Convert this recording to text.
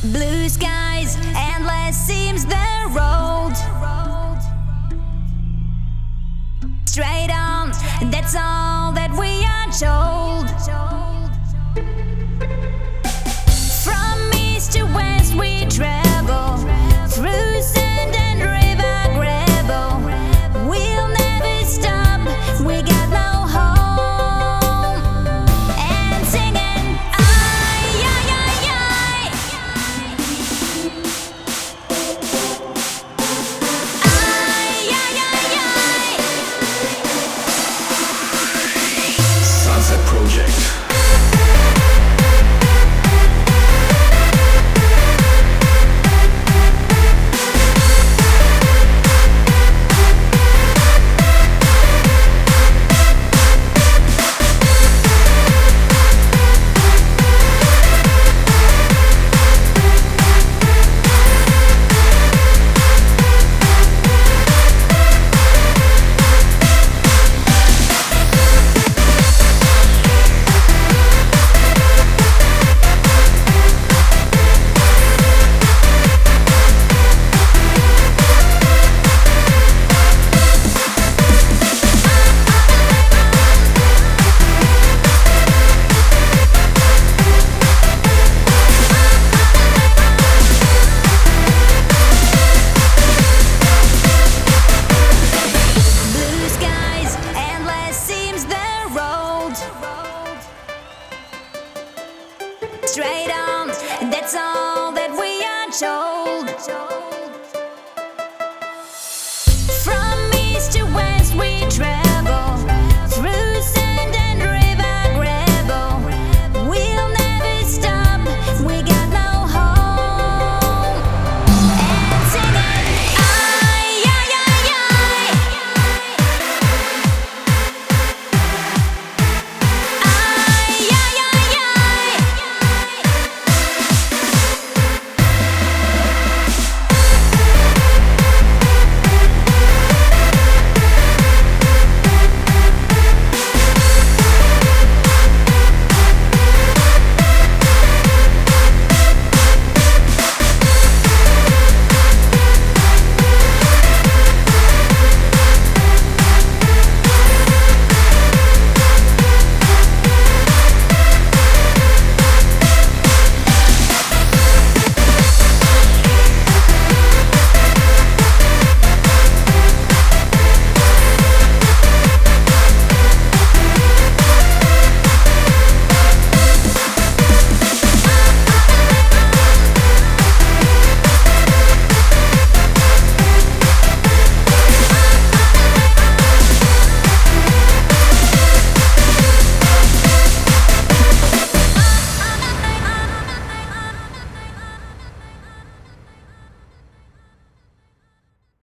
Blue skies, endless seems the road. Straight on, that's all that we are told. From east to west we travel, through sand and river gravel. We'll never stop, we got no home. And singing, ay, ay, ay, ay. Ay, ay, ay, ay. Sunset Project. Blue skies, endless seems the road. Straight on, that's all that we are told.